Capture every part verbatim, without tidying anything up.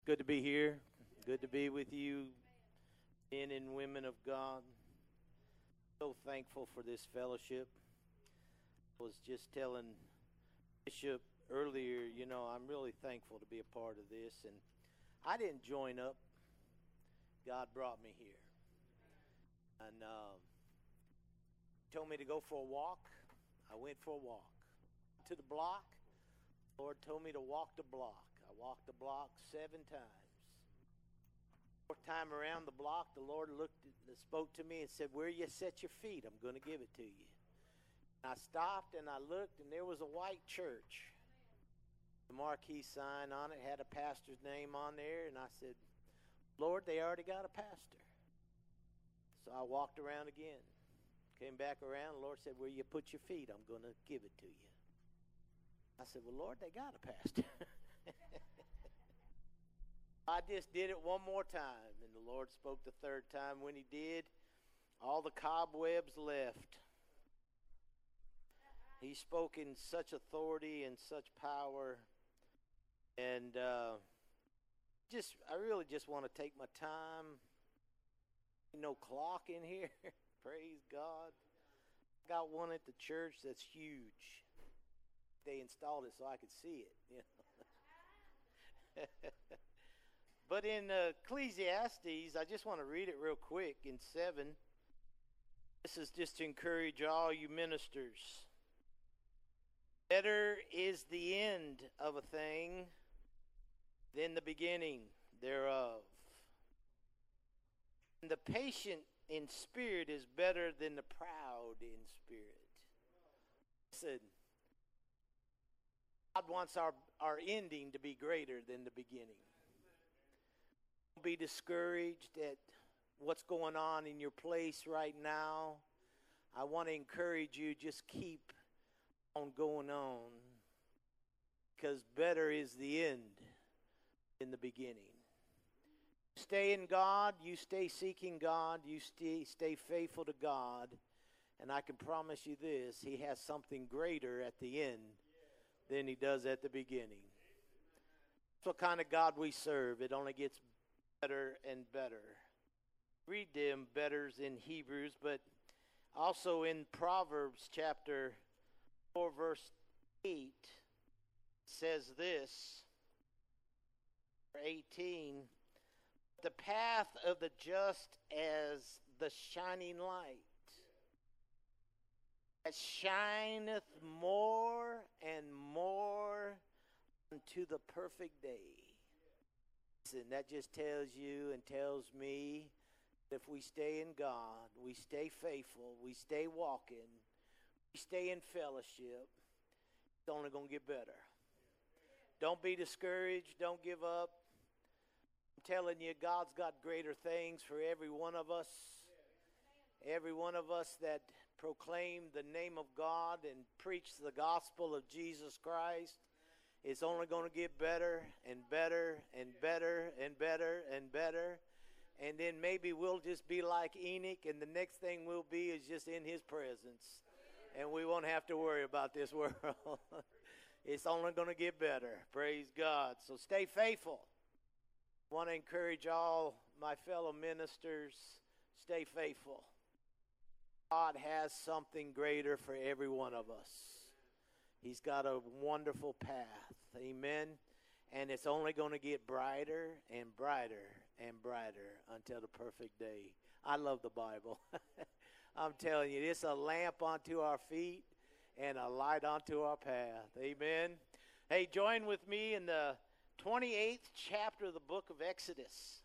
Good to be here. Good to be with you, men and women of God. So thankful for this fellowship. I was just telling Bishop earlier, you know, I'm really thankful to be a part of this. And I didn't join up, God brought me here. And um, told me to go for a walk. I went for a walk. To the block, Lord told me to walk the block. I walked the block seven times. Fourth time around the block, the Lord looked, spoke to me and said, "Where you set your feet, I'm going to give it to you." And I stopped and I looked, and there was a white church. The marquee sign on it had a pastor's name on there, and I said, "Lord, they already got a pastor." So I walked around again. Came back around, the Lord said, "Where you put your feet, I'm going to give it to you." I said, "Well, Lord, they got a pastor." I just did it one more time, and the Lord spoke the third time. When he did, all the cobwebs left. He spoke in such authority and such power, and uh, just I really just want to take my time. No clock in here. Praise God. I got one at the church that's huge. They installed it so I could see it. You know? But in uh, Ecclesiastes, I just want to read it real quick in seven. This is just to encourage all you ministers. Better is the end of a thing than the beginning thereof. And the patient in spirit is better than the proud in spirit. Listen, God wants our, our ending to be greater than the beginning. Don't be discouraged at what's going on in your place right now. I want to encourage you, just keep on going on, because better is the end than the beginning. Stay in God, you stay seeking God, you stay, stay faithful to God, and I can promise you this, he has something greater at the end than he does at the beginning. That's what kind of God we serve. It only gets better and better. Read them betters in Hebrews, but also in Proverbs chapter four, verse eight, says this, eighteen, "The path of the just as the shining light, that shineth more and more unto the perfect day." Listen, that just tells you and tells me that if we stay in God, we stay faithful, we stay walking, we stay in fellowship, it's only going to get better. Don't be discouraged. Don't give up. I'm telling you, God's got greater things for every one of us. Every one of us that proclaim the name of God and preach the gospel of Jesus Christ, it's only going to get better and better and better and better and better. And then maybe we'll just be like Enoch, and the next thing we'll be is just in his presence. And we won't have to worry about this world. It's only going to get better. Praise God. So stay faithful. I want to encourage all my fellow ministers, stay faithful. God has something greater for every one of us. He's got a wonderful path. Amen. And it's only going to get brighter and brighter and brighter until the perfect day. I love the Bible. I'm telling you, it's a lamp unto our feet and a light unto our path. Amen. Hey, join with me in the twenty-eighth chapter of the book of Exodus.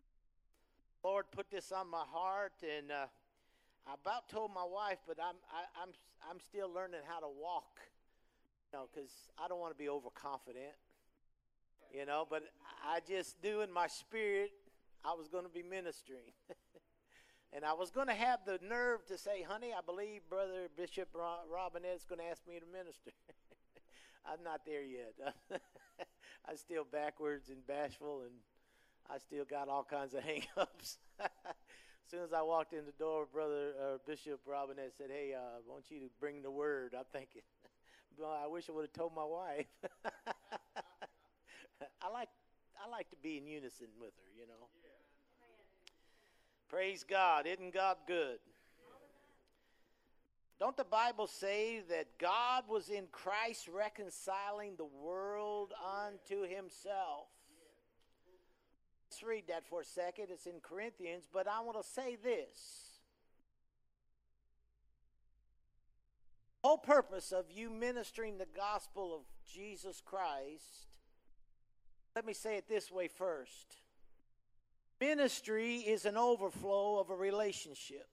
Lord put this on my heart, and uh, I about told my wife, but I'm I, I'm I'm still learning how to walk, you know, because I don't want to be overconfident, you know. But I just knew in my spirit I was going to be ministering, and I was going to have the nerve to say, "Honey, I believe Brother Bishop Robinette's going to ask me to minister." I'm not there yet. I'm still backwards and bashful, and I still got all kinds of hang-ups. As soon as I walked in the door, Brother uh, Bishop Robinette said, "Hey, uh, I want you to bring the word." I'm thinking, well, I wish I would have told my wife. I like I like to be in unison with her, you know. Praise God. Isn't God good? Don't the Bible say that God was in Christ reconciling the world unto himself? Let's read that for a second. It's in Corinthians, but I want to say this. The whole purpose of you ministering the gospel of Jesus Christ, let me say it this way first. Ministry is an overflow of a relationship.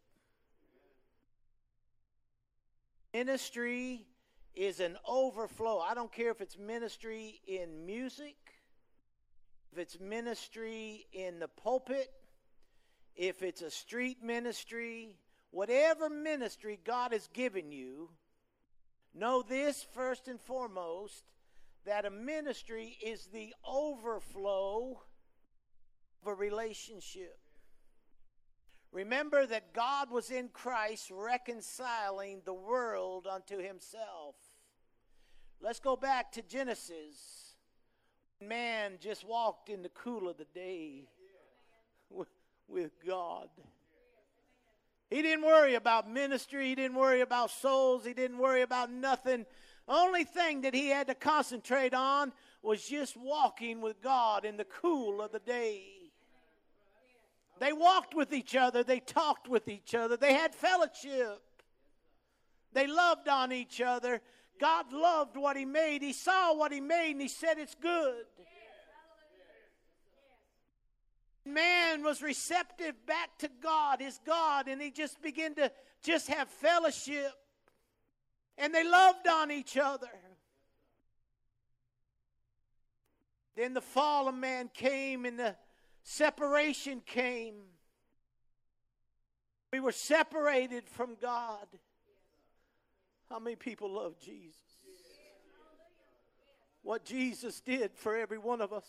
Ministry is an overflow. I don't care if it's ministry in music, if it's ministry in the pulpit, if it's a street ministry, whatever ministry God has given you, know this first and foremost, that a ministry is the overflow of a relationship. Remember that God was in Christ reconciling the world unto himself. Let's go back to Genesis. Man just walked in the cool of the day with God. He didn't worry about ministry. He didn't worry about souls. He didn't worry about nothing. The only thing that he had to concentrate on was just walking with God in the cool of the day. They walked with each other. They talked with each other. They had fellowship. They loved on each other. God loved what he made. He saw what he made and he said it's good. Man was receptive back to God, his God, and he just began to just have fellowship. And they loved on each other. Then the fall of man came and the separation came. We were separated from God. How many people love Jesus? What Jesus did for every one of us.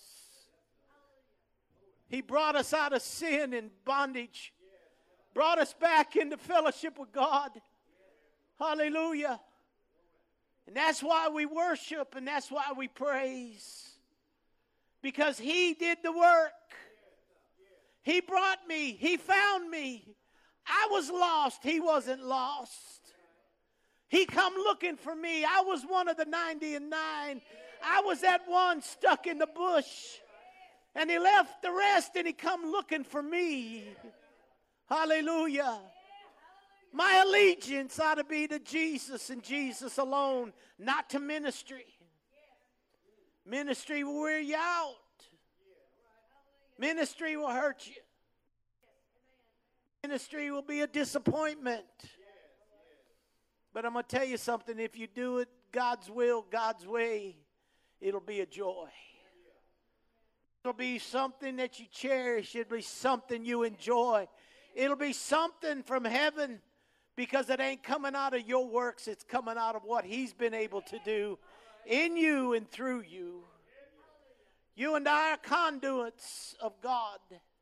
He brought us out of sin and bondage. Brought us back into fellowship with God. Hallelujah. And that's why we worship and that's why we praise. Because he did the work. He brought me. He found me. I was lost. He wasn't lost. He come looking for me. I was one of the ninety and nine. I was that one stuck in the bush. And he left the rest and he come looking for me. Hallelujah. My allegiance ought to be to Jesus and Jesus alone, not to ministry. Ministry will wear you out. Ministry will hurt you. Ministry will be a disappointment. But I'm going to tell you something. If you do it God's will, God's way, it'll be a joy. It'll be something that you cherish. It'll be something you enjoy. It'll be something from heaven because it ain't coming out of your works. It's coming out of what he's been able to do in you and through you. You and I are conduits of God.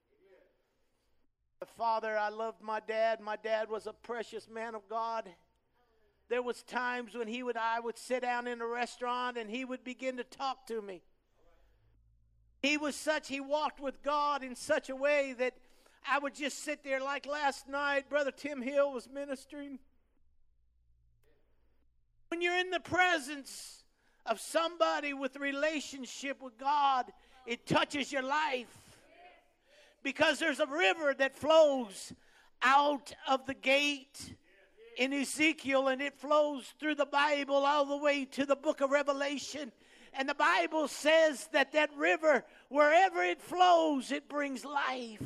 Father, I loved my dad. My dad was a precious man of God. There was times when he would, I would sit down in a restaurant and he would begin to talk to me. He was such, he walked with God in such a way that I would just sit there like last night. Brother Tim Hill was ministering. When you're in the presence of somebody with a relationship with God, it touches your life. Because there's a river that flows out of the gate in Ezekiel, and it flows through the Bible all the way to the book of Revelation. And the Bible says that that river, wherever it flows, it brings life.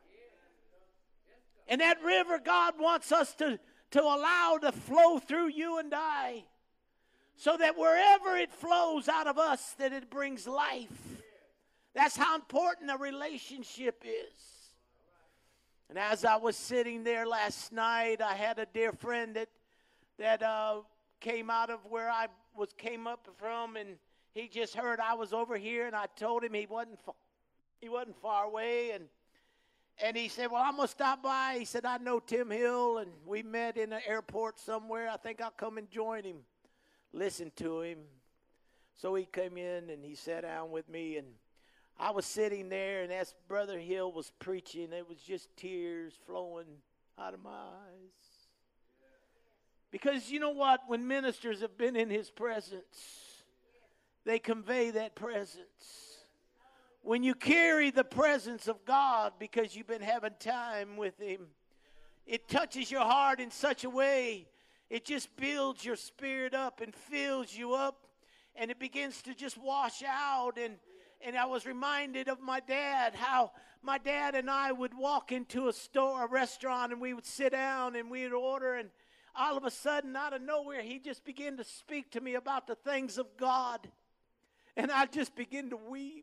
And that river God wants us to, to allow to flow through you and I. So that wherever it flows out of us, that it brings life. That's how important a relationship is. And as I was sitting there last night, I had a dear friend that that uh, came out of where I was came up from, and he just heard I was over here, and I told him he wasn't far, he wasn't far away, and and he said, "Well, I'm gonna stop by." He said, "I know Tim Hill, and we met in the airport somewhere. I think I'll come and join him, listen to him." So he came in and he sat down with me, and I was sitting there, and as Brother Hill was preaching, it was just tears flowing out of my eyes. Because you know what? When ministers have been in his presence, they convey that presence. When you carry the presence of God because you've been having time with him, it touches your heart in such a way, it just builds your spirit up and fills you up, and it begins to just wash out. And, and I was reminded of my dad, how my dad and I would walk into a store, a restaurant, and we would sit down and we would order, and all of a sudden, out of nowhere, he just began to speak to me about the things of God. And I just began to weep.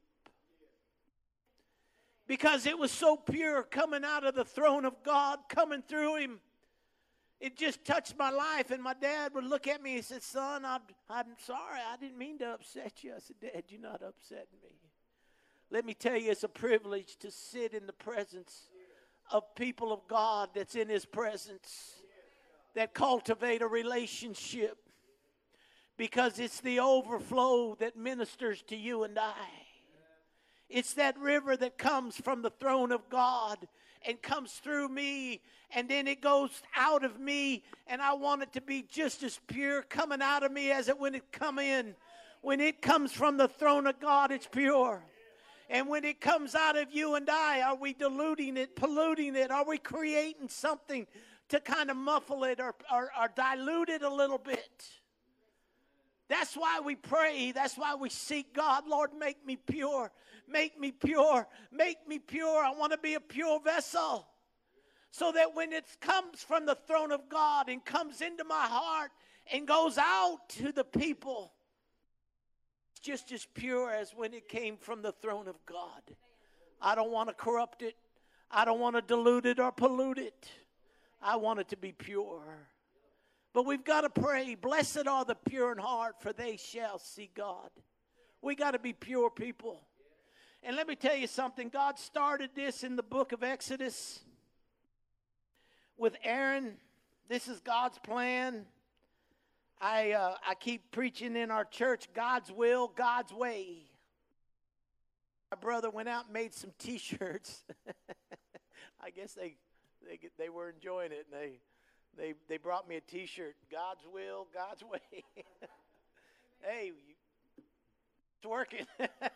Because it was so pure coming out of the throne of God, coming through him. It just touched my life. And my dad would look at me and say, son, I'm, I'm sorry. I didn't mean to upset you. I said, Dad, you're not upsetting me. Let me tell you, it's a privilege to sit in the presence of people of God that's in his presence, that cultivate a relationship. Because it's the overflow that ministers to you and I. It's that river that comes from the throne of God and comes through me, and then it goes out of me, and I want it to be just as pure coming out of me as it when it come in. When it comes from the throne of God, it's pure. And when it comes out of you and I, are we diluting it, polluting it? Are we creating something to kind of muffle it or, or, or dilute it a little bit? That's why we pray. That's why we seek God. Lord, make me pure. Make me pure. Make me pure. I want to be a pure vessel. So that when it comes from the throne of God and comes into my heart and goes out to the people, it's just as pure as when it came from the throne of God. I don't want to corrupt it. I don't want to dilute it or pollute it. I want it to be pure. But we've got to pray, blessed are the pure in heart, for they shall see God. We got to be pure people. And let me tell you something. God started this in the book of Exodus with Aaron. This is God's plan. I uh, I keep preaching in our church, God's will, God's way. My brother went out and made some T-shirts. I guess they they they were enjoying it, and they they they brought me a T-shirt. God's will, God's way. Hey, it's working.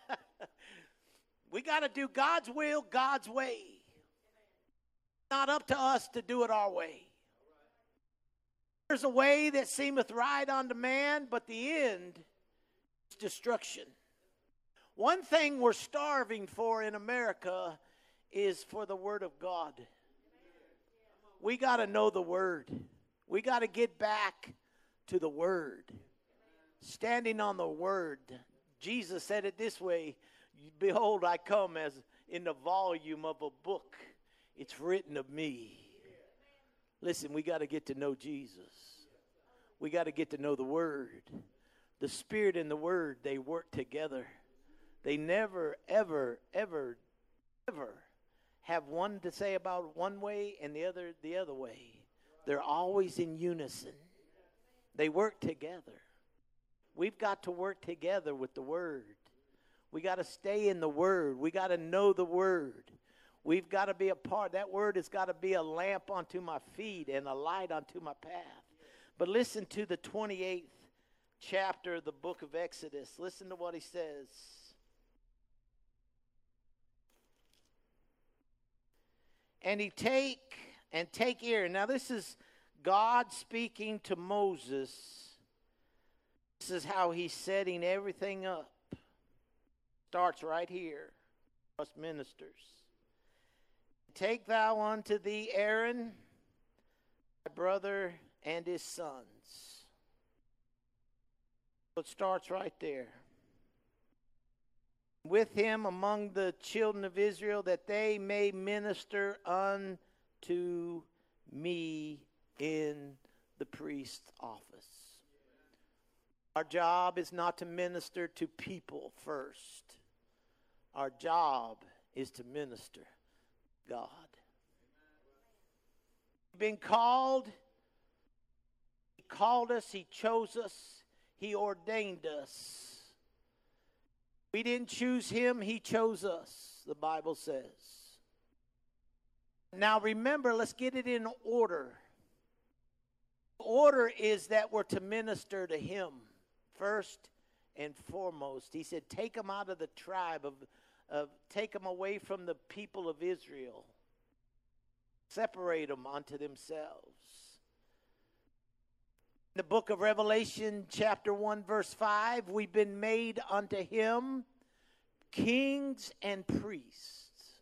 We got to do God's will, God's way. It's not up to us to do it our way. There's a way that seemeth right unto man, but the end is destruction. One thing we're starving for in America is for the Word of God. We got to know the Word. We got to get back to the Word. Standing on the Word. Jesus said it this way, behold, I come as in the volume of a book. It's written of me. Listen, we got to get to know Jesus. We got to get to know the Word. The Spirit and the Word, they work together. They never, ever, ever, ever have one to say about one way and the other the other way. They're always in unison. They work together. We've got to work together with the Word. We got to stay in the Word. We got to know the Word. We've got to be a part. That Word has got to be a lamp unto my feet and a light unto my path. But listen to the twenty-eighth chapter of the book of Exodus. Listen to what he says. And he take, and take ear. Now this is God speaking to Moses. This is how he's setting everything up. Starts right here. Us ministers. Take thou unto thee Aaron, thy brother, and his sons. So it starts right there. With him among the children of Israel, that they may minister unto me in the priest's office. Our job is not to minister to people first. Our job is to minister to God. We've been called. He called us. He chose us. He ordained us. We didn't choose him, he chose us, the Bible says. Now remember, let's get it in order. Order is that we're to minister to him first and foremost. He said, take them out of the tribe, of, of take them away from the people of Israel. Separate them unto themselves. In the book of Revelation, chapter one, verse five, we've been made unto him kings and priests.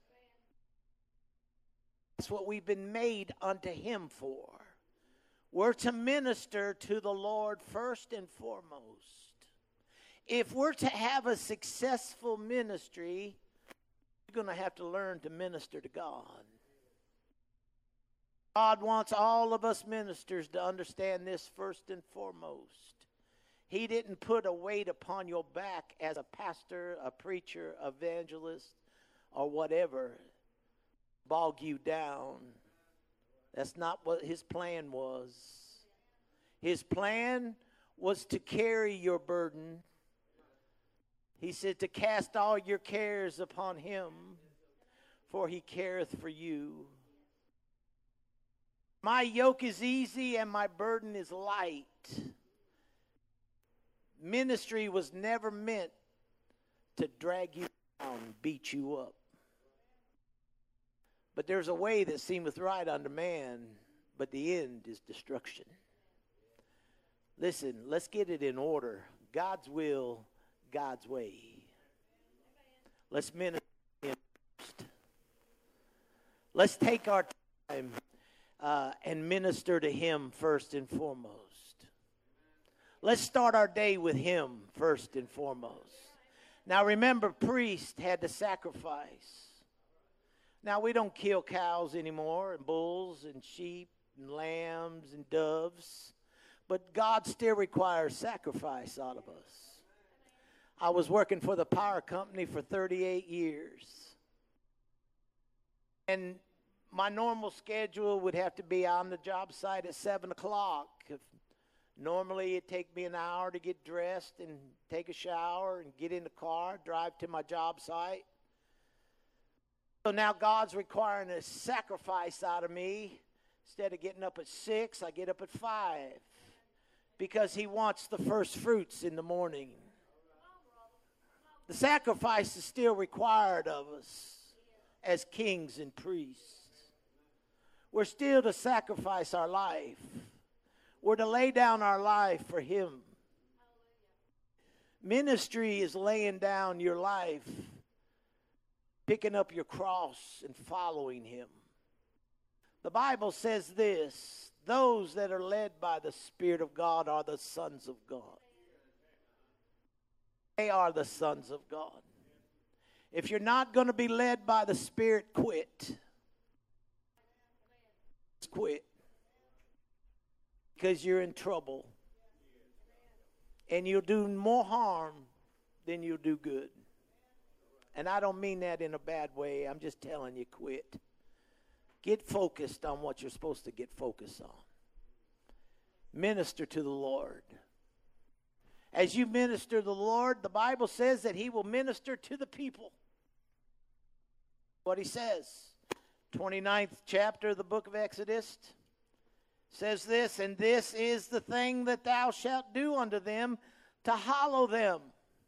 That's what we've been made unto him for. We're to minister to the Lord first and foremost. If we're to have a successful ministry, you're going to have to learn to minister to God. God wants all of us ministers to understand this first and foremost. He didn't put a weight upon your back as a pastor, a preacher, evangelist, or whatever, bog you down. That's not what his plan was. His plan was to carry your burden. He said to cast all your cares upon him, for he careth for you. My yoke is easy and my burden is light. Ministry was never meant to drag you down, beat you up. But there's a way that seemeth right unto man, but the end is destruction. Listen, let's get it in order. God's will, God's way. Let's minister to him first. Let's take our time uh, and minister to him first and foremost. Let's start our day with him first and foremost. Now remember, priests had to sacrifice. Now we don't kill cows anymore, and bulls and sheep and lambs and doves. But God still requires sacrifice out of us. I was working for the power company for thirty-eight years. And my normal schedule would have to be on the job site at seven o'clock. If normally it'd take me an hour to get dressed and take a shower and get in the car, drive to my job site. So now God's requiring a sacrifice out of me. Instead of getting up at six, I get up at five. Because he wants the first fruits in the morning. The sacrifice is still required of us as kings and priests. We're still to sacrifice our life. We're to lay down our life for him. Ministry is laying down your life, picking up your cross and following him. The Bible says this: those that are led by the Spirit of God are the sons of God. They are the sons of God. If you're not going to be led by the Spirit, quit. Just quit. Because you're in trouble. And you'll do more harm than you'll do good. And I don't mean that in a bad way. I'm just telling you, quit. Get focused on what you're supposed to get focused on. Minister to the Lord. As you minister to the Lord, the Bible says that he will minister to the people. What he says. twenty-ninth chapter of the book of Exodus says this: and this is the thing that thou shalt do unto them, to hallow them,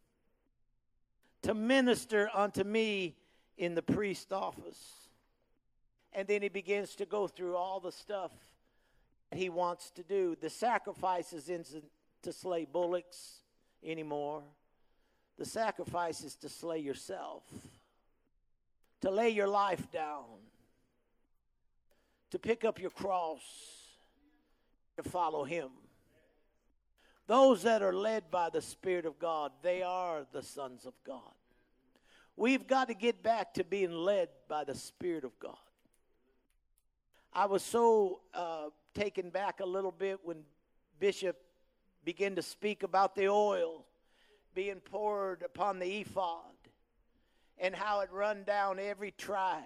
to minister unto me in the priest's office. And then he begins to go through all the stuff that he wants to do. The sacrifice isn't to slay bullocks anymore. The sacrifice is to slay yourself, to lay your life down, to pick up your cross, to follow him. Those that are led by the Spirit of God, they are the sons of God. We've got to get back to being led by the Spirit of God. I was so uh, taken back a little bit when Bishop began to speak about the oil being poured upon the ephod and how it run down every tribe.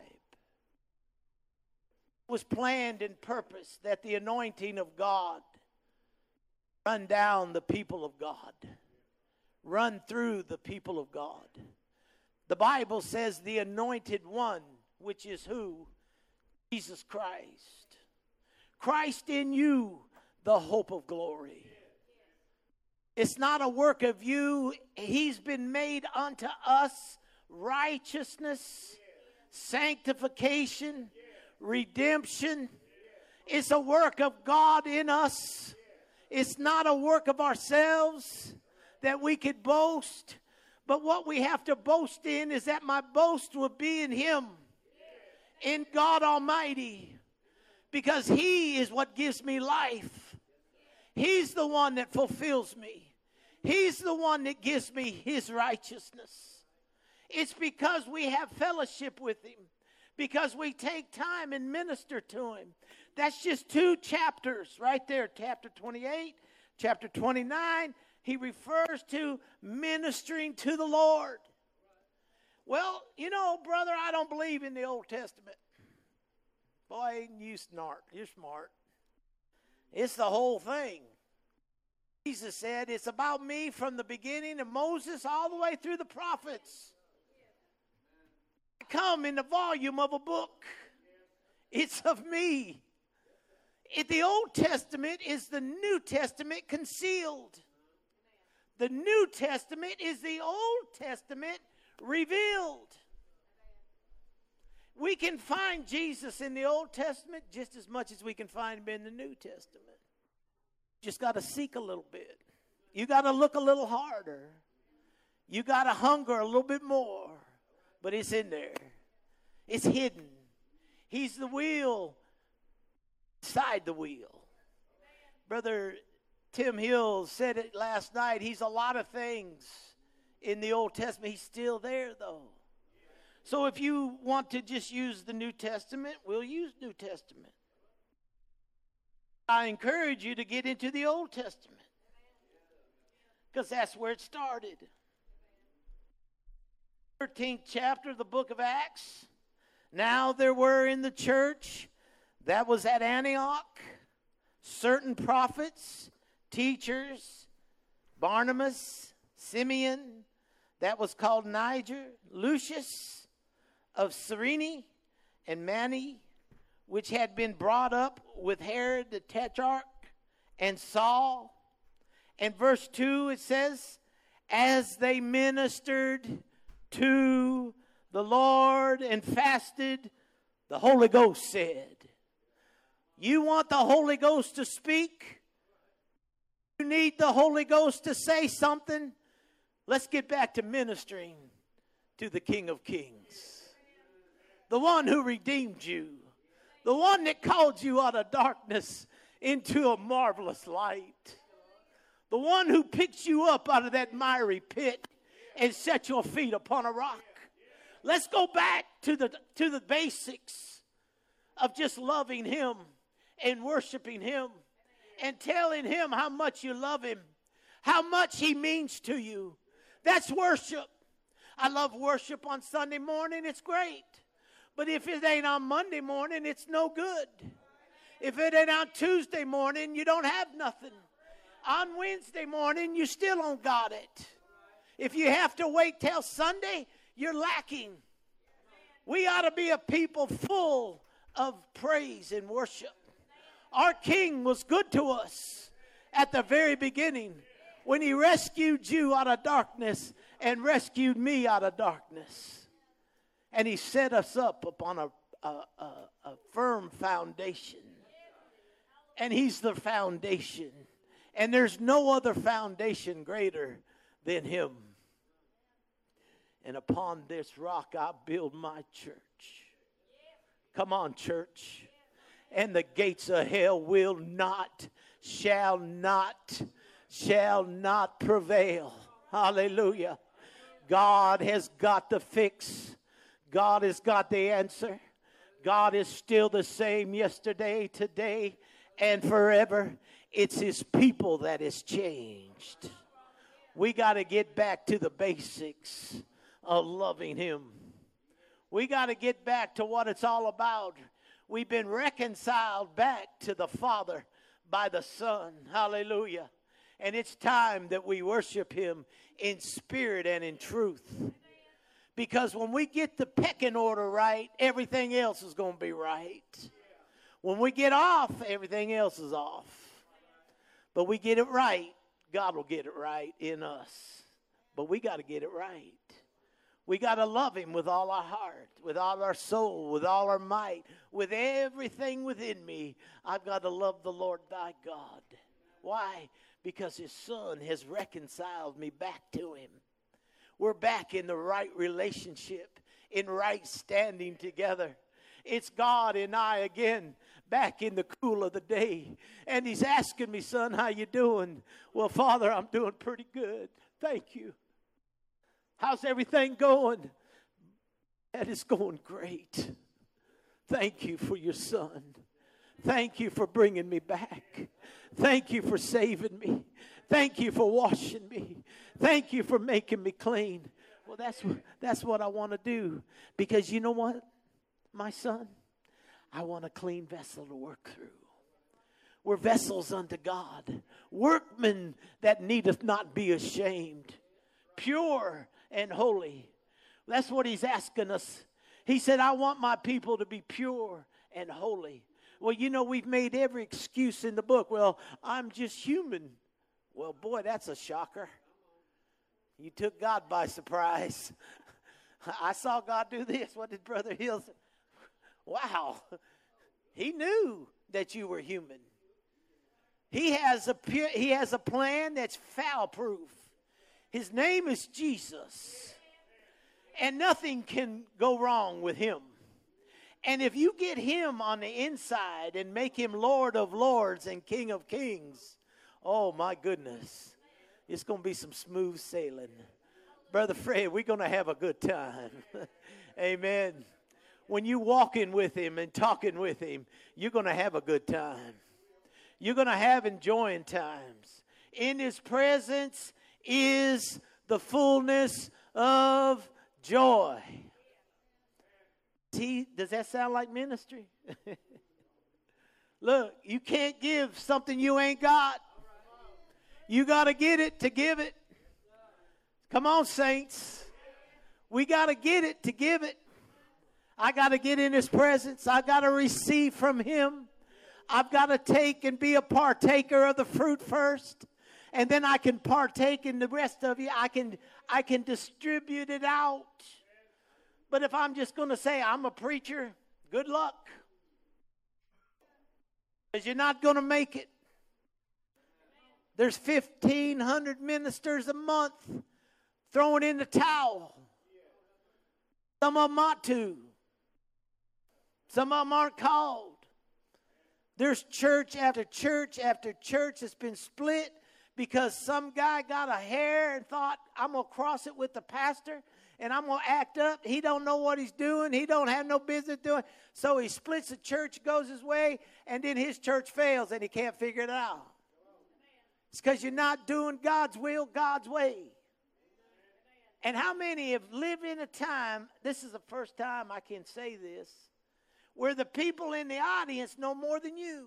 It was planned and purposed that the anointing of God run down the people of God, run through the people of God. The Bible says the anointed one, which is who? Jesus Christ. Christ in you, the hope of glory. It's not a work of you. He's been made unto us righteousness, sanctification, redemption. It's a work of God in us. It's not a work of ourselves that we could boast. But what we have to boast in is that my boast will be in Him, in God Almighty, because He is what gives me life. He's the one that fulfills me. He's the one that gives me His righteousness. It's because we have fellowship with Him, because we take time and minister to Him. That's just two chapters right there, chapter twenty-eight, chapter twenty-nine. He refers to ministering to the Lord. Well, you know, brother, I don't believe in the Old Testament. Boy, you smart. You're smart. It's the whole thing. Jesus said, it's about me from the beginning of Moses all the way through the prophets. I come in the volume of a book. It's of me. In the Old Testament is the New Testament concealed. The New Testament is the Old Testament revealed. We can find Jesus in the Old Testament just as much as we can find Him in the New Testament. Just got to seek a little bit. You got to look a little harder. You got to hunger a little bit more. But it's in there. It's hidden. He's the wheel inside the wheel. Brother Tim Hill said it last night. He's a lot of things in the Old Testament. He's still there, though. So if you want to just use the New Testament, we'll use New Testament. I encourage you to get into the Old Testament, because that's where it started. thirteenth chapter of the book of Acts. Now there were in the church that was at Antioch certain prophets, teachers, Barnabas, Simeon, that was called Niger, Lucius of Cyrene, and Mani, which had been brought up with Herod the Tetrarch, and Saul. And verse two, it says, as they ministered to the Lord and fasted, the Holy Ghost said. You want the Holy Ghost to speak? You need the Holy Ghost to say something? Let's get back to ministering to the King of Kings. The one who redeemed you. The one that called you out of darkness into a marvelous light. The one who picked you up out of that miry pit and set your feet upon a rock. Let's go back to the, to the basics of just loving Him and worshiping Him and telling Him how much you love Him, how much He means to you. That's worship. I love worship on Sunday morning. It's great. But if it ain't on Monday morning, it's no good. If it ain't on Tuesday morning, you don't have nothing. On Wednesday morning, you still don't got it. If you have to wait till Sunday, you're lacking. We ought to be a people full of praise and worship. Our King was good to us at the very beginning when He rescued you out of darkness and rescued me out of darkness. And He set us up upon a, a, a, a firm foundation. And He's the foundation. And there's no other foundation greater than Him. And upon this rock I build my church. Come on, church. And the gates of hell will not, shall not, shall not prevail. Hallelujah. God has got the fix. God has got the answer. God is still the same yesterday, today, and forever. It's His people that has changed. We got to get back to the basics of loving Him. We got to get back to what it's all about. We've been reconciled back to the Father by the Son. Hallelujah. And it's time that we worship him in spirit and in truth. Because when we get the pecking order right, everything else is going to be right. When we get off, everything else is off. But we get it right, God will get it right in us. But we got to get it right. We got to love him with all our heart, with all our soul, with all our might, with everything within me. I've got to love the Lord thy God. Why? Because his son has reconciled me back to him. We're back in the right relationship, in right standing together. It's God and I again, back in the cool of the day. And he's asking me, son, how you doing? Well, Father, I'm doing pretty good. Thank you. How's everything going? And it's going great. Thank you for your son. Thank you for bringing me back. Thank you for saving me. Thank you for washing me. Thank you for making me clean. Well, that's what, that's what I want to do. Because you know what, my son? I want a clean vessel to work through. We're vessels unto God. Workmen that needeth not be ashamed. Pure and holy. That's what he's asking us. He said, I want my people to be pure and holy. Well, you know, we've made every excuse in the book. Well, I'm just human. Well, boy, that's a shocker. You took God by surprise. I saw God do this. What did Brother Hill say? Wow. He knew that you were human. He has a pure, he has a plan that's foul-proof. His name is Jesus. And nothing can go wrong with him. And if you get him on the inside and make him Lord of Lords and King of Kings, oh my goodness, it's going to be some smooth sailing. Brother Fred, we're going to have a good time. Amen. When you're walking with him and talking with him, you're going to have a good time. You're going to have enjoying times. In his presence is the fullness of joy. See, does that sound like ministry? Look, you can't give something you ain't got. You got to get it to give it. Come on, saints. We got to get it to give it. I got to get in his presence. I got to receive from him. I've got to take and be a partaker of the fruit first. And then I can partake in the rest of you. I can, I can distribute it out. But if I'm just going to say I'm a preacher, good luck. Because you're not going to make it. There's fifteen hundred ministers a month throwing in the towel. Some of them ought to. Some of them aren't called. There's church after church after church that's been split because some guy got a hair and thought, I'm going to cross it with the pastor. And I'm going to act up. He don't know what he's doing. He don't have no business doing. So he splits the church, goes his way, and then his church fails, and he can't figure it out. It's because you're not doing God's will, God's way. And how many have lived in a time, this is the first time I can say this, where the people in the audience know more than you.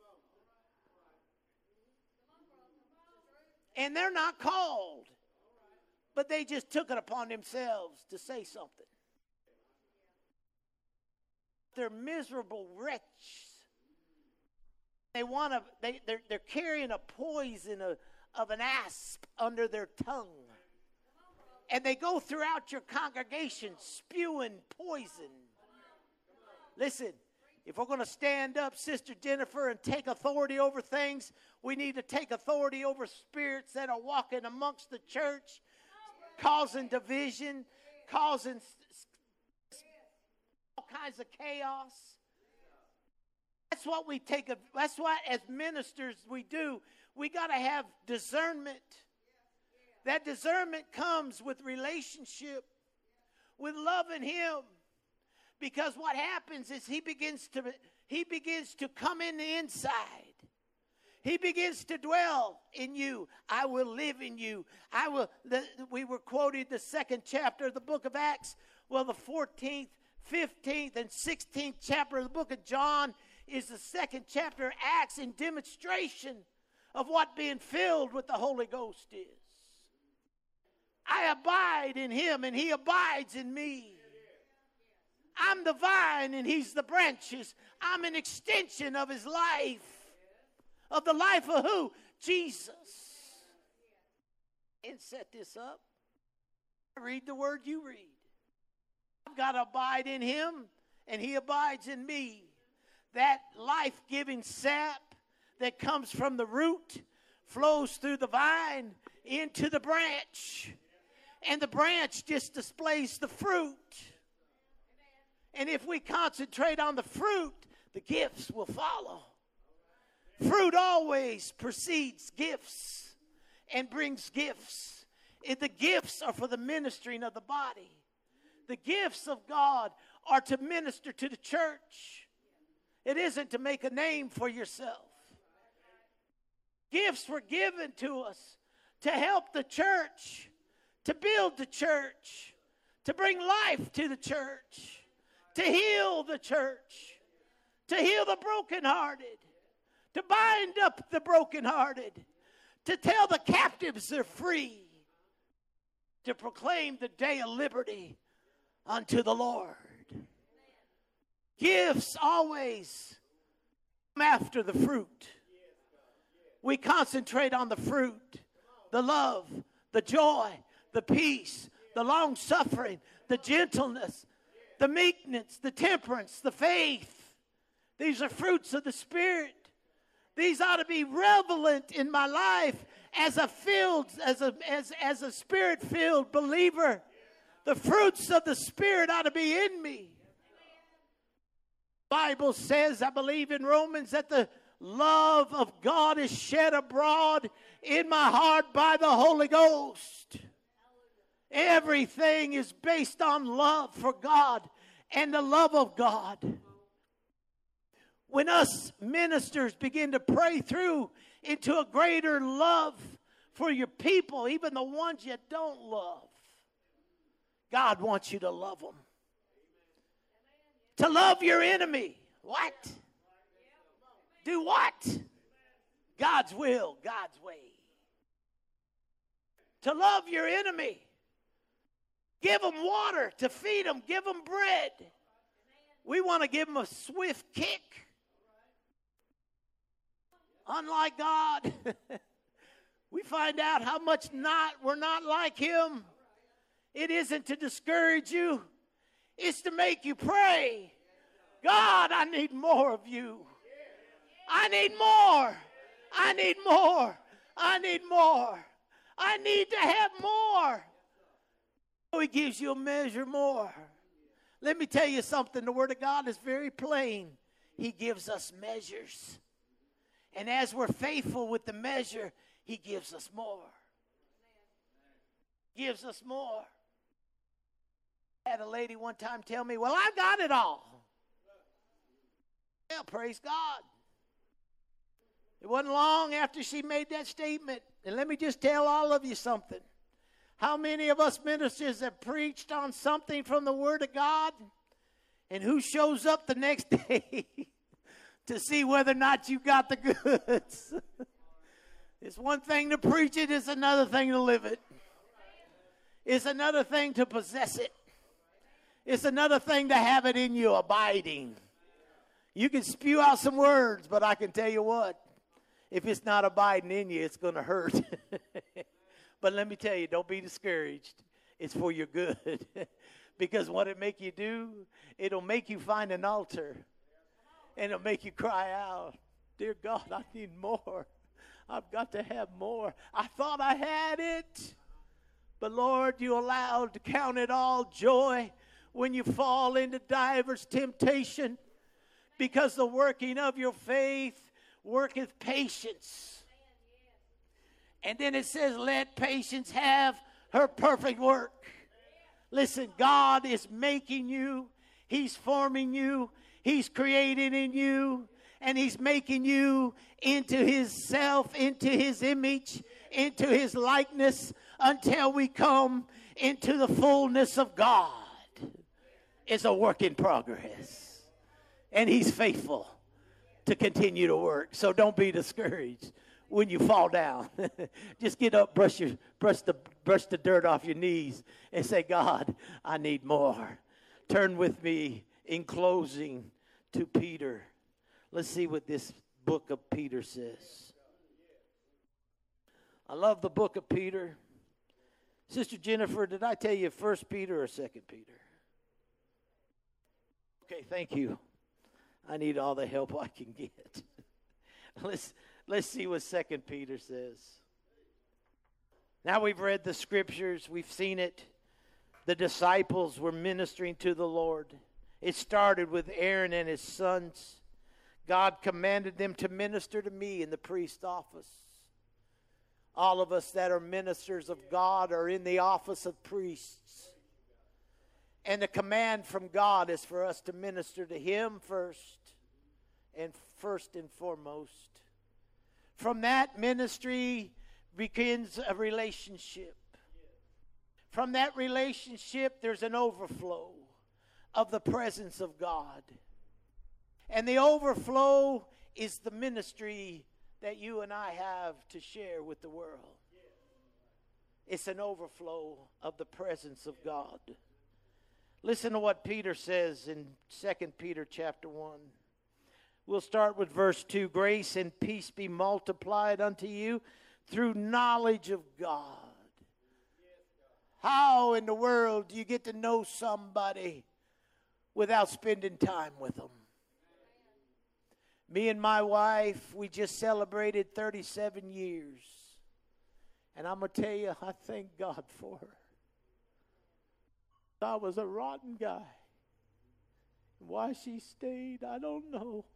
And they're not called. But they just took it upon themselves to say something. They're miserable wretches. They want to. They they're, they're carrying a poison of, of an asp under their tongue, and they go throughout your congregation spewing poison. Listen, if we're going to stand up, Sister Jennifer, and take authority over things, we need to take authority over spirits that are walking amongst the church, causing division, causing all kinds of chaos. That's what we take. A, that's what, as ministers, we do. We got to have discernment. That discernment comes with relationship, with loving him. Because what happens is he begins to he begins to come in the inside. He begins to dwell in you. I will live in you. I will. The, we were quoted the second chapter of the book of Acts. Well, the fourteenth, fifteenth, and sixteenth chapter of the book of John is the second chapter of Acts in demonstration of what being filled with the Holy Ghost is. I abide in him and he abides in me. I'm the vine and he's the branches. I'm an extension of his life. Of the life of who? Jesus. And set this up. I read the word you read. I've got to abide in him and he abides in me. That life-giving sap that comes from the root flows through the vine into the branch. And the branch just displays the fruit. And if we concentrate on the fruit, the gifts will follow. Fruit always precedes gifts and brings gifts. And the gifts are for the ministering of the body. The gifts of God are to minister to the church. It isn't to make a name for yourself. Gifts were given to us to help the church, to build the church, to bring life to the church, to heal the church, to heal the brokenhearted, to bind up the brokenhearted, to tell the captives they're free, to proclaim the day of liberty unto the Lord. Gifts always come after the fruit. We concentrate on the fruit, the love, the joy, the peace, the long-suffering, the gentleness, the meekness, the temperance, the faith. These are fruits of the Spirit. These ought to be relevant in my life as a filled, as a as, as a Spirit-filled believer. The fruits of the Spirit ought to be in me. The Bible says, I believe in Romans, that the love of God is shed abroad in my heart by the Holy Ghost. Everything is based on love for God and the love of God. When us ministers begin to pray through into a greater love for your people, even the ones you don't love, God wants you to love them. To love your enemy. What? Do what? God's will, God's way. To love your enemy. Give them water to feed them. Give them bread. We want to give them a swift kick. Unlike God, we find out how much not we're not like him. It isn't to discourage you. It's to make you pray. God, I need more of you. I need more. I need more. I need more. I need to have more. So he gives you a measure more. Let me tell you something. The Word of God is very plain. He gives us measures. And as we're faithful with the measure, he gives us more. Gives us more. I had a lady one time tell me, well, I got it all. Well, praise God. It wasn't long after she made that statement. And let me just tell all of you something. How many of us ministers have preached on something from the Word of God? And who shows up the next day to see whether or not you got the goods? It's one thing to preach it. It's another thing to live it. It's another thing to possess it. It's another thing to have it in you, abiding. You can spew out some words, but I can tell you what. If it's not abiding in you, it's going to hurt. But let me tell you, don't be discouraged. It's for your good. Because what it make you do, it'll make you find an altar. And it'll make you cry out, dear God, I need more. I've got to have more. I thought I had it. But Lord, you allowed to count it all joy when you fall into divers temptation. Because the working of your faith worketh patience. And then it says, let patience have her perfect work. Listen, God is making you. He's forming you. He's creating in you. And he's making you into his self, into his image, into his likeness, until we come into the fullness of God. It's a work in progress. And he's faithful to continue to work. So don't be discouraged. when you fall down. Just get up, brush your brush the brush the dirt off your knees, and say, God, I need more. Turn with me in closing to Peter. Let's see what this book of Peter says. I love the book of Peter. Sister Jennifer, did I tell you First Peter or Second Peter? Okay, thank you. I need all the help I can get. let's let's see what Second Peter says. Now we've read the scriptures, we've seen it. The disciples were ministering to the Lord. It started with Aaron and his sons. God commanded them to minister to me in the priest's office. All of us that are ministers of God are in the office of priests. And the command from God is for us to minister to Him first, and first and foremost. From that, ministry begins a relationship. From that relationship, there's an overflow of the presence of God. And the overflow is the ministry that you and I have to share with the world. It's an overflow of the presence of God. Listen to what Peter says in Second Peter chapter one. We'll start with verse two. Grace and peace be multiplied unto you through knowledge of God. How in the world do you get to know somebody without spending time with them? Me and my wife, we just celebrated thirty-seven years. And I'm going to tell you, I thank God for her. I was a rotten guy. Why she stayed, I don't know.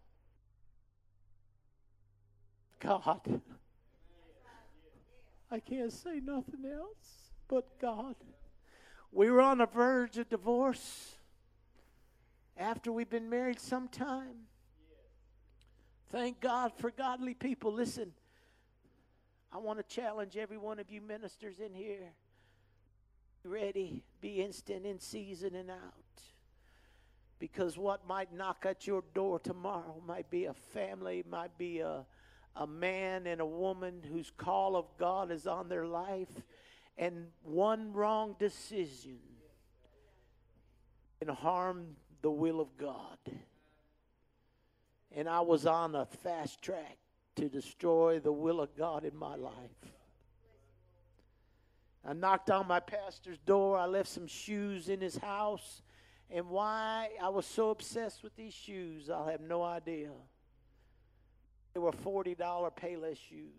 God. I can't say nothing else but God. We were on the verge of divorce after we've been married some time. Thank God for godly people. Listen, I want to challenge every one of you ministers in here. Be ready, be instant in season and out. Because what might knock at your door tomorrow might be a family, might be a, a man and a woman whose call of God is on their life. And one wrong decision can harm the will of God. And I was on a fast track to destroy the will of God in my life. I knocked on my pastor's door. I left some shoes in his house. And why I was so obsessed with these shoes, I'll have no idea. They were forty dollars Payless shoes.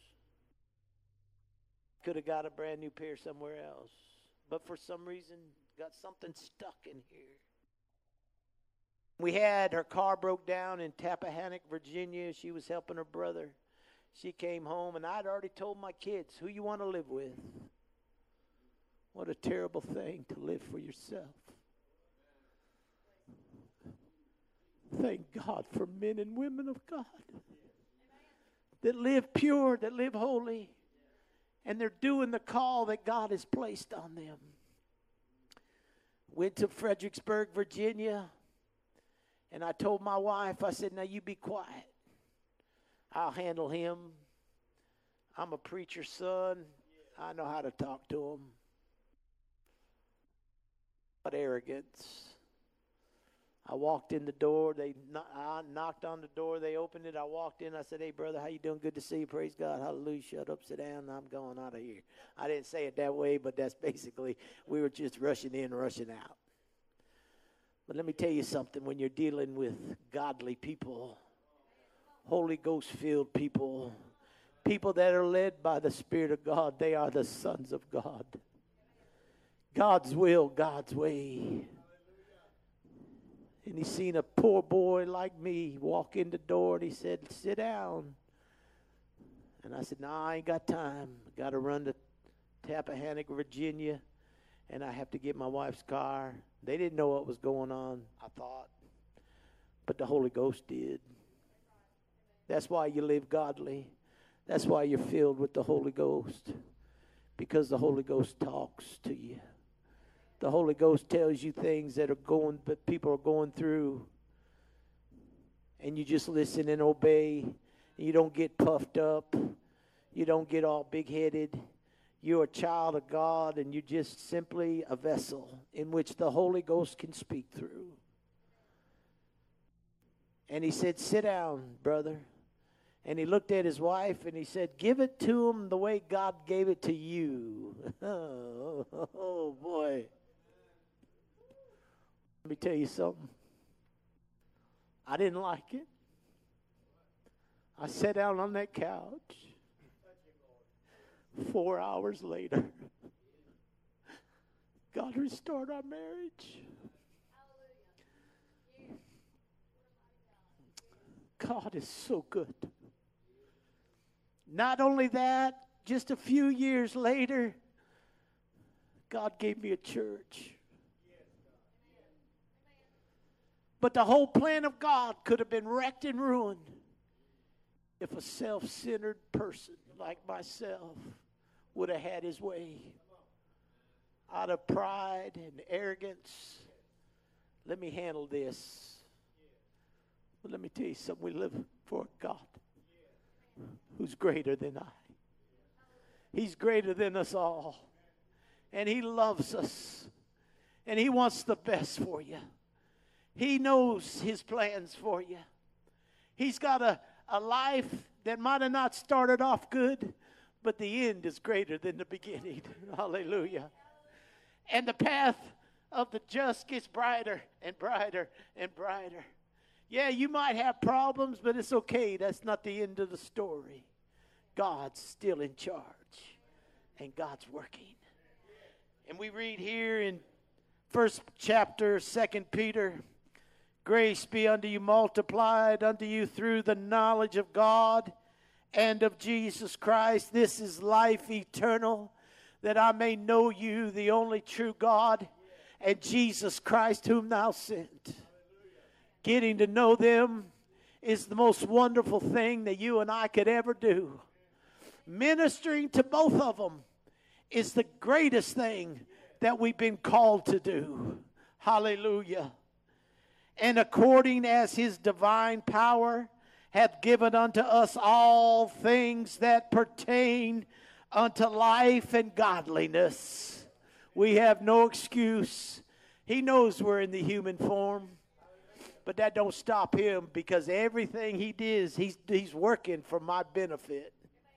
Could have got a brand new pair somewhere else. But for some reason, got something stuck in here. We had, her car broke down in Tappahannock, Virginia. She was helping her brother. She came home, and I'd already told my kids, who you want to live with. What a terrible thing to live for yourself. Thank God for men and women of God that live pure, that live holy, and they're doing the call that God has placed on them. Went to Fredericksburg, Virginia. And I told my wife, I said, now you be quiet. I'll handle him. I'm a preacher's son. I know how to talk to him. What arrogance. I walked in the door. They I knocked on the door. They opened it. I walked in. I said, hey, brother, how you doing? Good to see you. Praise God. Hallelujah. Shut up. Sit down. I'm going out of here. I didn't say it that way, but that's basically, we were just rushing in, rushing out. But let me tell you something. When you're dealing with godly people, Holy Ghost-filled people, people that are led by the Spirit of God, they are the sons of God. God's will, God's way. And he seen a poor boy like me walk in the door, and he said, sit down. And I said, no, nah, I ain't got time. I got to run to Tappahannock, Virginia, and I have to get my wife's car. They didn't know what was going on, I thought. But the Holy Ghost did. That's why you live godly. That's why you're filled with the Holy Ghost. Because the Holy Ghost talks to you. The Holy Ghost tells you things that are going, but people are going through. And you just listen and obey. And you don't get puffed up. You don't get all big-headed. You're a child of God, and you're just simply a vessel in which the Holy Ghost can speak through. And he said, sit down, brother. And he looked at his wife, and he said, give it to him the way God gave it to you. oh, oh, boy. Let me tell you something. I didn't like it. I sat down on that couch. Four hours later, God restored our marriage. God is so good. Not only that, just a few years later, God gave me a church. But the whole plan of God could have been wrecked and ruined if a self-centered person like myself would have had his way. Out of pride and arrogance, let me handle this. But let me tell you something, we live for a God who's greater than I. He's greater than us all. And he loves us. And he wants the best for you. He knows his plans for you. He's got a, a life that might have not started off good, but the end is greater than the beginning. Hallelujah. And the path of the just gets brighter and brighter and brighter. Yeah, you might have problems, but it's okay. That's not the end of the story. God's still in charge, and God's working. And we read here in first chapter, Second Peter, grace be unto you multiplied unto you through the knowledge of God and of Jesus Christ. This is life eternal, that I may know you, the only true God, and Jesus Christ whom thou sent. Getting to know them is the most wonderful thing that you and I could ever do. Ministering to both of them is the greatest thing that we've been called to do. Hallelujah. And according as his divine power hath given unto us all things that pertain unto life and godliness. We have no excuse. He knows we're in the human form. But that don't stop him, because everything he does, he's, he's working for my benefit.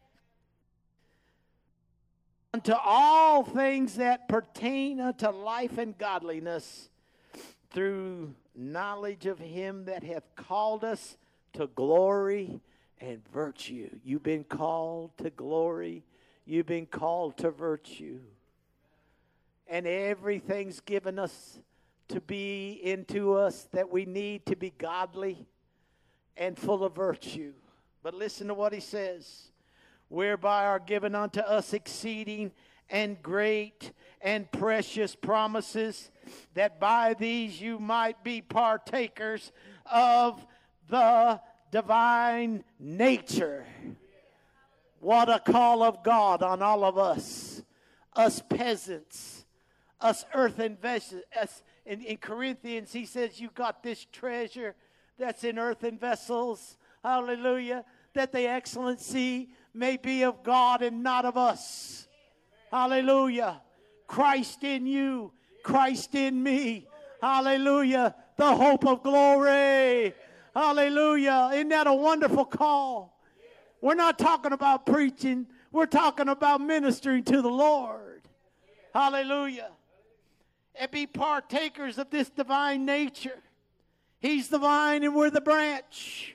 Unto all things that pertain unto life and godliness, through knowledge of him that hath called us to glory and virtue. You've been called to glory. You've been called to virtue. And everything's given us to be into us that we need to be godly and full of virtue. But listen to what he says. Whereby are given unto us exceeding and great and precious promises, that by these you might be partakers of the divine nature. What a call of God on all of us. Us peasants. Us earthen vessels. Us in, in Corinthians, he says, you got this treasure that's in earthen vessels. Hallelujah. That the excellency may be of God and not of us. Hallelujah. Christ in you. Christ in me. Hallelujah. The hope of glory. Hallelujah. Isn't that a wonderful call? We're not talking about preaching. We're talking about ministering to the Lord. Hallelujah. And be partakers of this divine nature. He's the vine and we're the branch.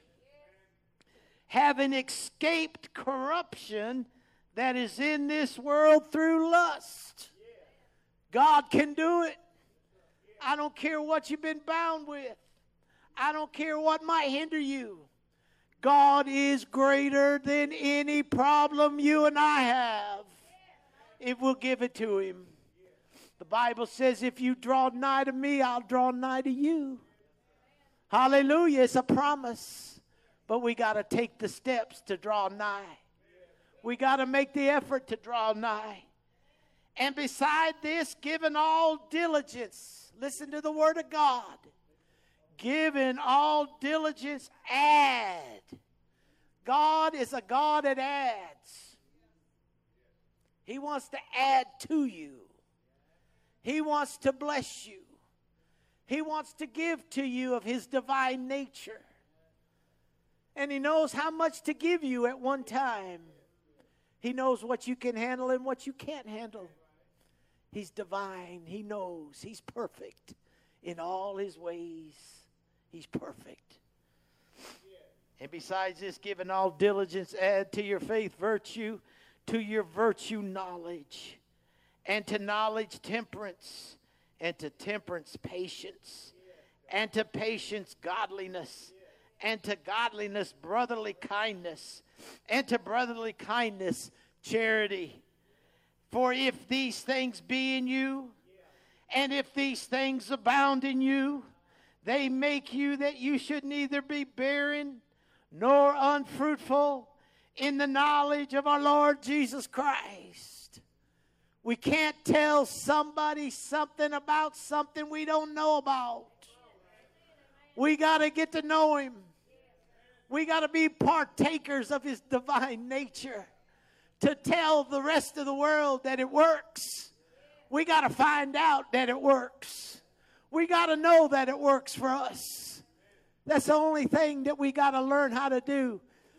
Having escaped corruption that is in this world through lust. God can do it. I don't care what you've been bound with. I don't care what might hinder you. God is greater than any problem you and I have, if we'll give it to him. The Bible says, if you draw nigh to me, I'll draw nigh to you. Hallelujah. It's a promise. But we got to take the steps to draw nigh. We got to make the effort to draw nigh. And beside this, given all diligence. Listen to the word of God. Given all diligence, add. God is a God that adds. He wants to add to you. He wants to bless you. He wants to give to you of his divine nature. And he knows how much to give you at one time. He knows what you can handle and what you can't handle. He's divine. He knows. He's perfect in all his ways. He's perfect. And besides this, giving all diligence, add to your faith virtue, to your virtue knowledge, and to knowledge temperance, and to temperance patience, and to patience godliness, and to godliness brotherly kindness, and to brotherly kindness charity. For if these things be in you, and if these things abound in you, they make you that you should neither be barren nor unfruitful in the knowledge of our Lord Jesus Christ. We can't tell somebody something about something we don't know about. We got to get to know him. We got to be partakers of his divine nature to tell the rest of the world that it works. We got to find out that it works. We got to know that it works for us. That's the only thing that we got to learn how to do.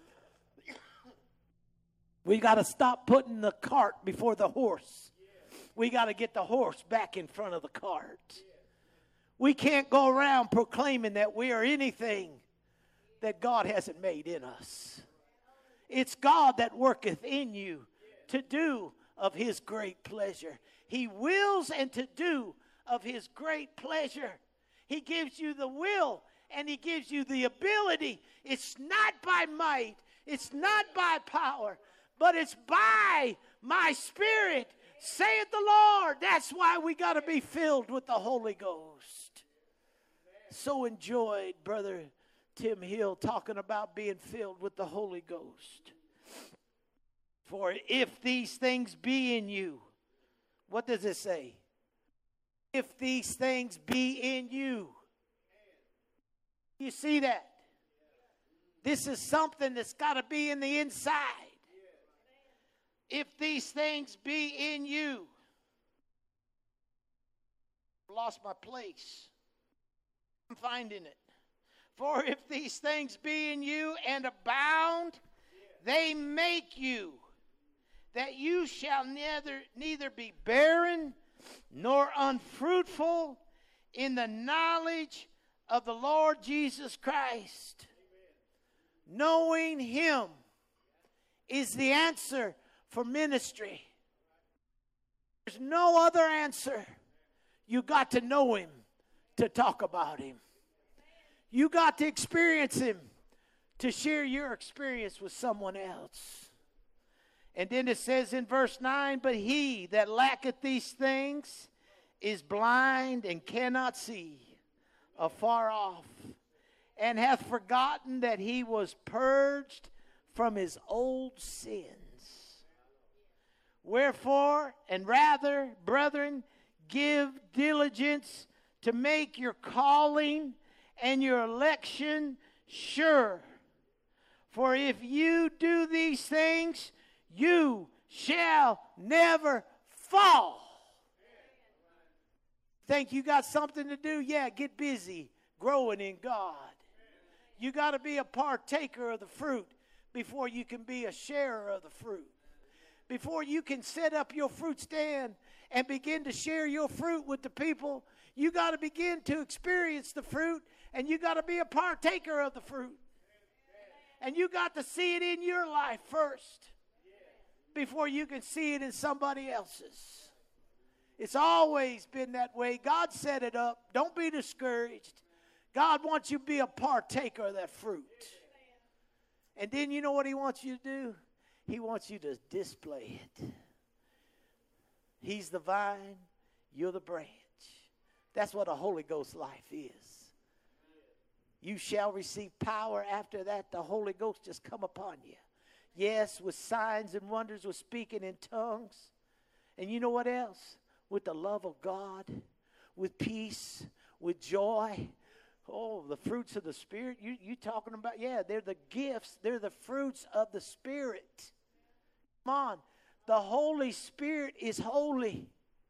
We got to stop putting the cart before the horse. We got to get the horse back in front of the cart. We can't go around proclaiming that we are anything that God hasn't made in us. It's God that worketh in you to do of his great pleasure. He wills and to do of his great pleasure. He gives you the will and he gives you the ability. It's not by might. It's not by power. But it's by my Spirit, saith the Lord. That's why we got to be filled with the Holy Ghost. So enjoyed, Brother Tim Hill, talking about being filled with the Holy Ghost. For if these things be in you, what does it say? If these things be in you. You see that? This is something that's got to be in the inside. If these things be in you. Lost my place. I'm finding it. For if these things be in you and abound, they make you that you shall neither, neither be barren nor unfruitful in the knowledge of the Lord Jesus Christ. Amen. Knowing him is the answer for ministry. There's no other answer. You got to know him to talk about him. You got to experience him to share your experience with someone else. And then it says in verse nine, but he that lacketh these things is blind and cannot see afar off, and hath forgotten that he was purged from his old sins. Wherefore, and rather, brethren, give diligence to make your calling and your election sure. For if you do these things, you shall never fall. Think you got something to do? Yeah, get busy growing in God. You got to be a partaker of the fruit before you can be a sharer of the fruit. Before you can set up your fruit stand and begin to share your fruit with the people, you got to begin to experience the fruit, and you got to be a partaker of the fruit. And you got to see it in your life first before you can see it in somebody else's. It's always been that way. God set it up. Don't be discouraged. God wants you to be a partaker of that fruit. And then you know what he wants you to do? He wants you to display it. He's the vine, you're the branch. That's what a Holy Ghost life is. You shall receive power. After that, the Holy Ghost just come upon you. Yes, with signs and wonders, with speaking in tongues. And you know what else? With the love of God, with peace, with joy. Oh, the fruits of the Spirit. You you talking about, yeah, they're the gifts. They're the fruits of the Spirit. Come on. The Holy Spirit is holy.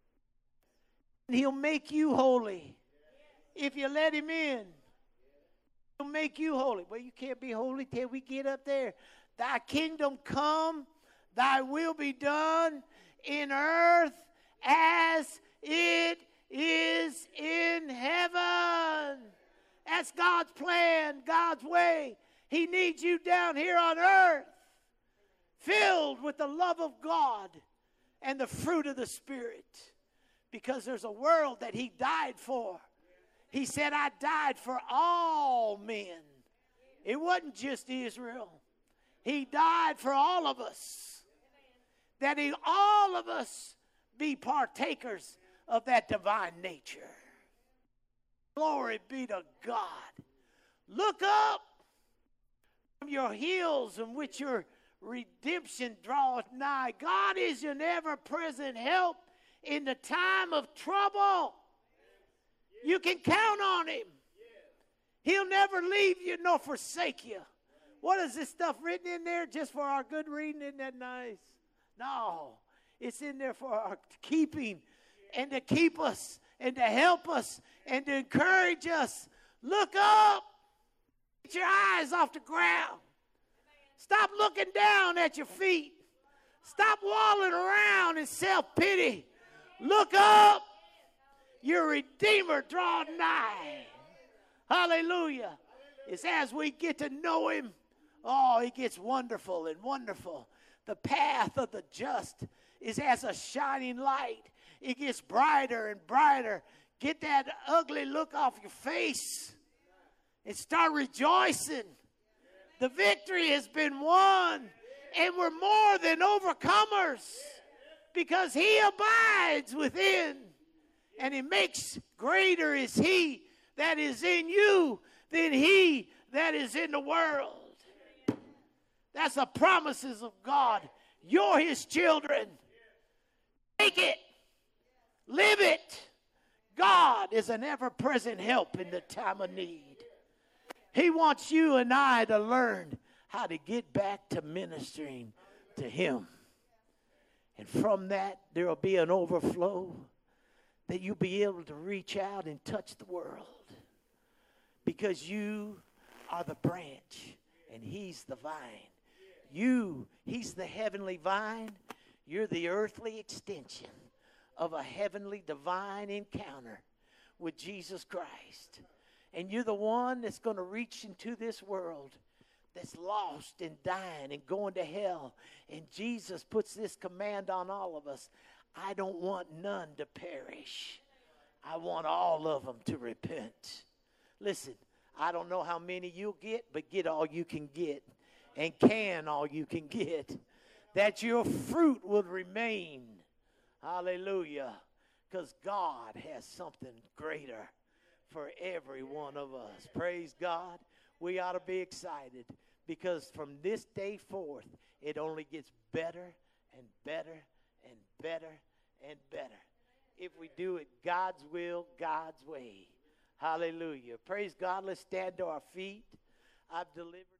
And He'll make you holy. If you let Him in, He'll make you holy. Well, you can't be holy till we get up there. Thy kingdom come, thy will be done in earth as it is in heaven. That's God's plan, God's way. He needs you down here on earth, filled with the love of God and the fruit of the Spirit. Because there's a world that He died for. He said, I died for all men. It wasn't just Israel. He died for all of us. That he, all of us be partakers of that divine nature. Glory be to God. Look up from your hills in which your redemption draweth nigh. God is your ever-present help in the time of trouble. You can count on Him. He'll never leave you nor forsake you. What is this stuff written in there just for our good reading? Isn't that nice? No. It's in there for our keeping and to keep us and to help us and to encourage us. Look up. Get your eyes off the ground. Stop looking down at your feet. Stop walling around in self-pity. Look up. Your Redeemer draweth nigh. Hallelujah. It's as we get to know Him, oh, He gets wonderful and wonderful. The path of the just is as a shining light. It gets brighter and brighter. Get that ugly look off your face and start rejoicing. The victory has been won, and we're more than overcomers because He abides within. And He makes greater is He that is in you than he that is in the world. That's the promises of God. You're His children. Take it. Live it. God is an ever-present help in the time of need. He wants you and I to learn how to get back to ministering to Him. And from that, there will be an overflow that you'll be able to reach out and touch the world. Because you are the branch and He's the vine. You, He's the heavenly vine. You're the earthly extension of a heavenly divine encounter with Jesus Christ. And you're the one that's going to reach into this world that's lost and dying and going to hell. And Jesus puts this command on all of us. I don't want none to perish. I want all of them to repent. Listen, I don't know how many you'll get, but get all you can get. And can all you can get. That your fruit will remain. Hallelujah. Because God has something greater for every one of us. Praise God. We ought to be excited. Because from this day forth, it only gets better and better and better and better. If we do it God's will, God's way. Hallelujah. Praise God. Let's stand to our feet. I've delivered.